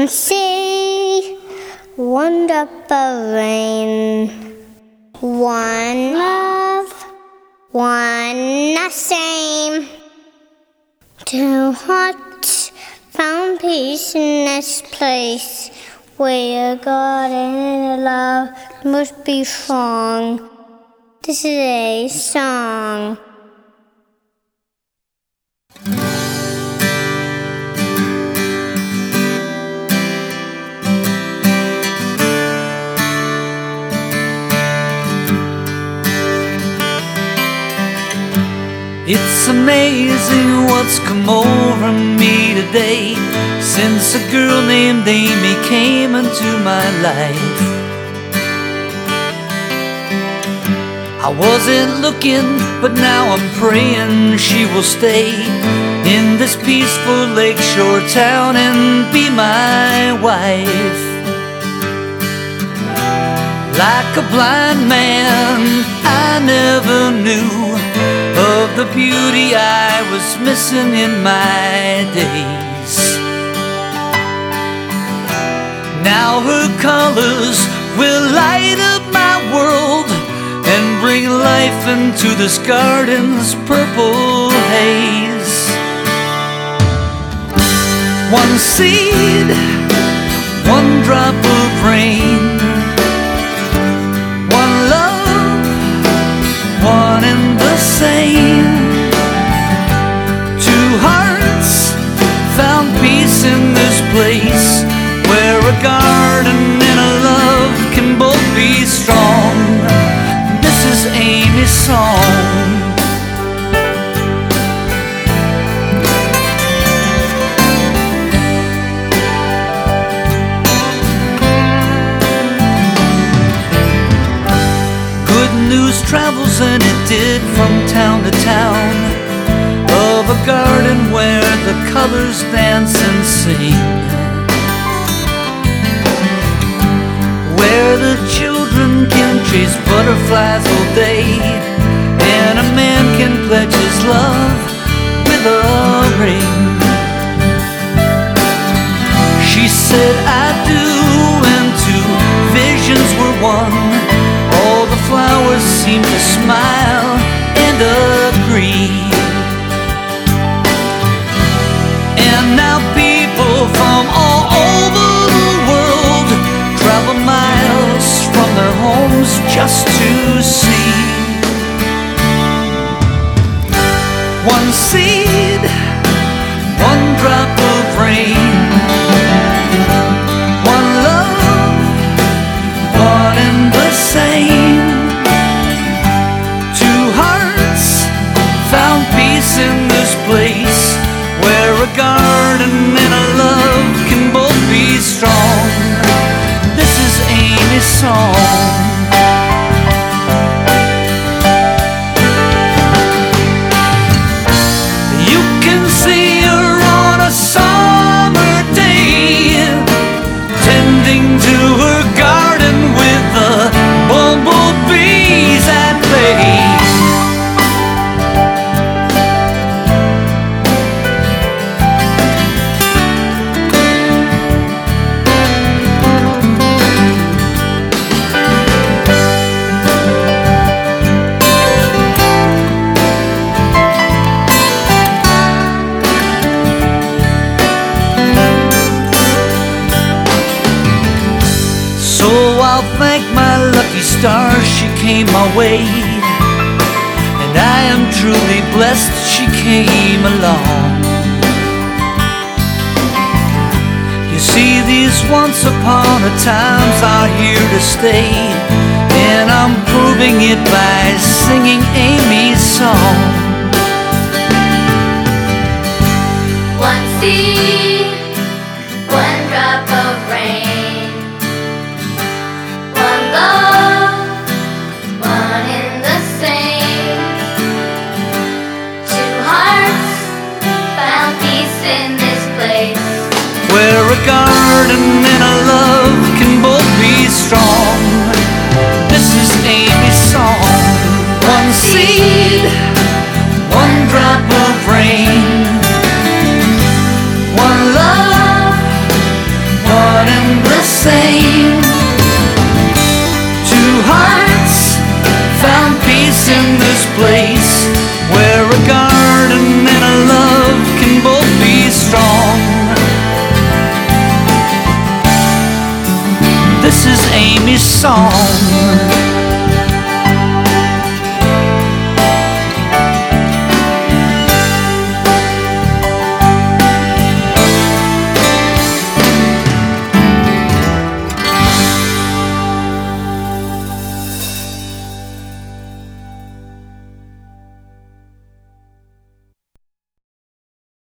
and see one drop of rain. One love, one the same. Two hearts found peace in this place, where God and love must be strong. This is a song. It's amazing what's come over me today, since a girl named Amy came into my life. I wasn't looking, but now I'm praying she will stay in this peaceful lakeshore town and be my wife. Like a blind man, I never knew of the beauty I was missing in my days. Now her colors will light up my world and bring life into this garden's purple haze. One seed, one drop of rain, one love, one and the same. Two hearts found peace in this place, where a garden and a love can both be strong. This is Amy's song. News travels, and it did, from town to town, of a garden where the colors dance and sing, where the children can chase butterflies all day, and a man can pledge his love with a ring. She said I do, and two visions were one. All the flowers seem to smile and agree. And now people from all over the world travel miles from their homes just to see. One seed, one drop of rain, one love, one and the same. Two hearts found peace in this place, where a garden and a love can both be strong. This is Amy's song. You can see her on a summer day, tending to her garden with the bumblebees at play. So I'll thank my lucky stars she came my way, and I am truly blessed she came along. You see, these once upon a times are here to stay, and I'm proving it by singing Amy's song. One seed, one drop of rain, one love, one in the same. Two hearts found peace in this place, where a garden and a love can both be strong. This is Amy's song. One seed, one drop of rain, one love, one song.